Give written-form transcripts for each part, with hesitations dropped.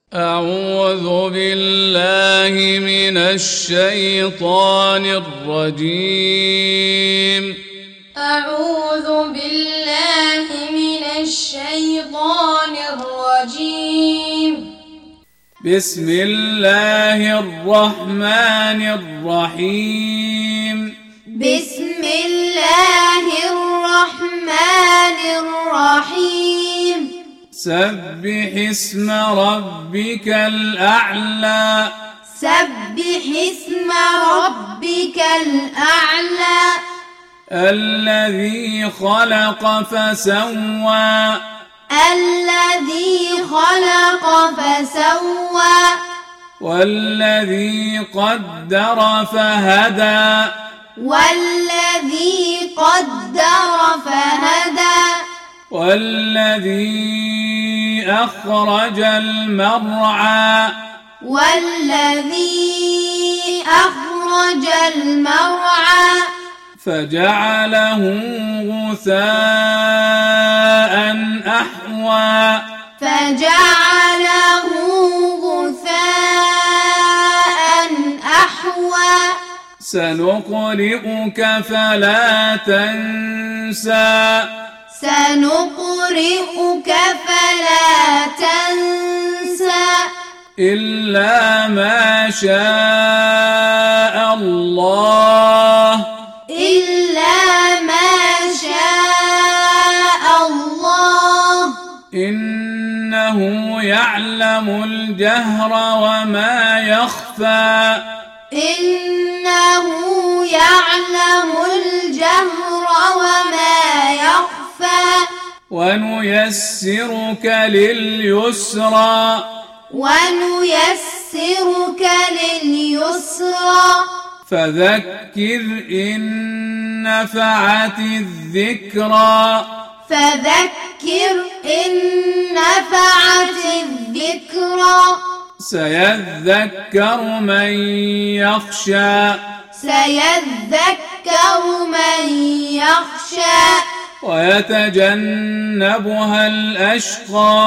أعوذ بالله من الشيطان الرجيم. أعوذ بالله من الشيطان الرجيم. بسم الله الرحمن الرحيم. بسم الله الرحمن الرحيم. سبح اسم ربك الأعلى. سبح اسم ربك الأعلى. الذي خلق فسوى. الذي خلق فسوى. والذي قدر فهدى. والذي قدر فهدى. والذي أخرج المرعى. والذي أخرج المرعى. فجعله غثاء أحوى. فجعله غثاء أحوى. سنقرئك فلا تنسى. سنقرئك فلا تنسى. إلا ما شاء الله. إلا ما شاء الله. إنه يعلم الجهر وما يخفى. إنه يعلم الجهر وما يخفى. ونيسرك لليسرى. ونيسرك لليسرى. فذكر إن نفعت الذكرى. فذكر إن نفعت الذكرى. سيذكر من يخشى. سيذكر من يخشى. ويتجنبها الأشقى.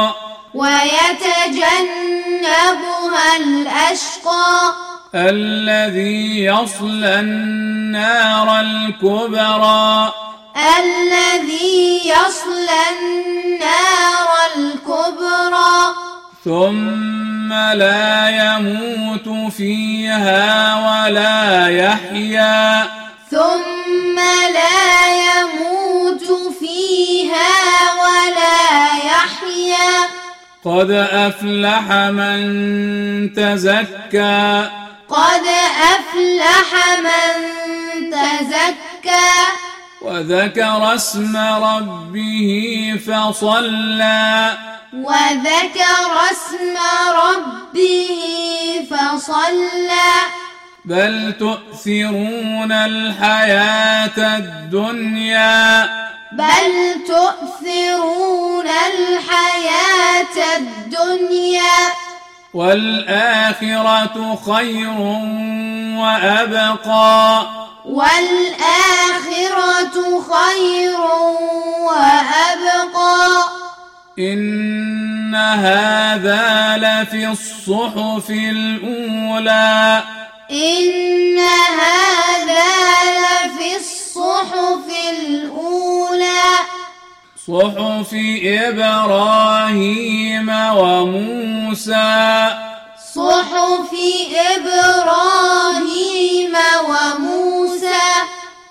ويتجنبها الأشقى. الذي يصلى النار الكبرى. الذي يصلى النار الكبرى. ثم لا يموت فيها ولا يحيا. ثم لا يموت فيها ولا يحيا. قد أفلح من تزكى. قد أفلح من تزكى. وذكر اسم ربه فصلى. وذكر اسم ربه فصلى. بل تؤثرون الحياة الدنيا. بل تؤثرون الحياة الدنيا. والآخرة خير وأبقى. والآخرة خير وأبقى. إن هذا لفي الصحف الأولى. إن هذا لفي الصحف الأولى. صحف إبراهيم وموسى. صحف إبراهيم